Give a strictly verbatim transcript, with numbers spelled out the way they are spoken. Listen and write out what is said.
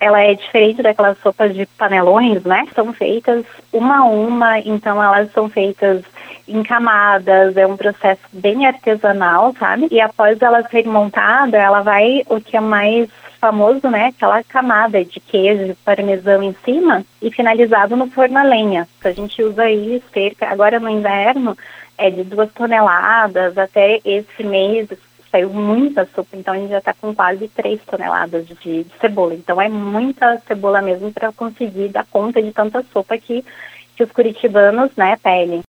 ela é diferente daquelas sopas de panelões, né? São feitas uma a uma, então elas são feitas em camadas, é um processo bem artesanal, sabe? E após ela ser montada, ela vai, o que é mais famoso, né? Aquela camada de queijo, parmesão em cima e finalizado no forno a lenha. A gente usa aí cerca, agora no inverno, é de duas toneladas, até esse mês saiu muita sopa, então a gente já está com quase três toneladas de, de cebola. Então é muita cebola mesmo para conseguir dar conta de tanta sopa que, que os curitibanos, né, pedem.